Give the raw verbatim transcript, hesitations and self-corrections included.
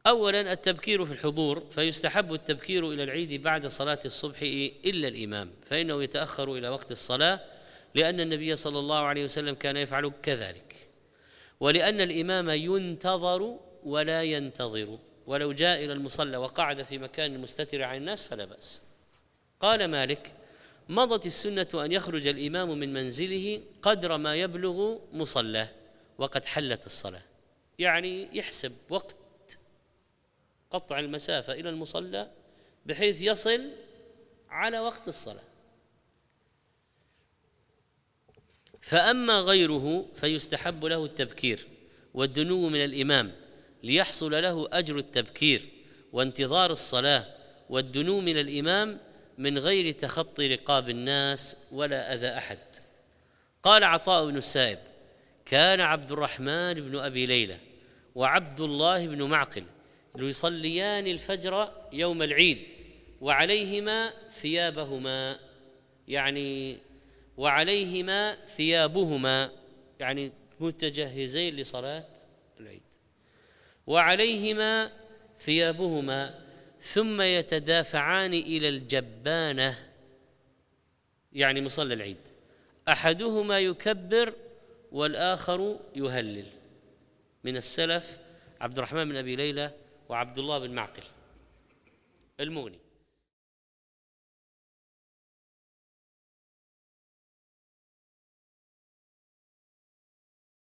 أولا التبكير في الحضور، فيستحب التبكير إلى العيد بعد صلاة الصبح إلا الإمام، فإنه يتأخر إلى وقت الصلاة، لأن النبي صلى الله عليه وسلم كان يفعل كذلك، ولأن الإمام ينتظر ولا ينتظر، ولو جاء إلى المصلى وقعد في مكان مستتر عن الناس فلا بأس. قال مالك: مضت السنة أن يخرج الإمام من منزله قدر ما يبلغ مصلاه وقد حلت الصلاة، يعني يحسب وقت قطع المسافة إلى المصلى بحيث يصل على وقت الصلاة. فأما غيره فيستحب له التبكير والدنو من الإمام ليحصل له أجر التبكير وانتظار الصلاة، والدنو من الإمام من غير تخطي رقاب الناس ولا أذى أحد. قال عطاء بن السائب: كان عبد الرحمن بن أبي ليلى وعبد الله بن معقل يصليان الفجر يوم العيد وعليهما ثيابهما، يعني وعليهما ثيابهما يعني متجهزين لصلاة العيد، وعليهما ثيابهما، ثم يتدافعان إلى الجبانة يعني مصلى العيد، أحدهما يكبر والآخر يهلل. من السلف عبد الرحمن بن أبي ليلى وعبد الله بن معقل. المغني.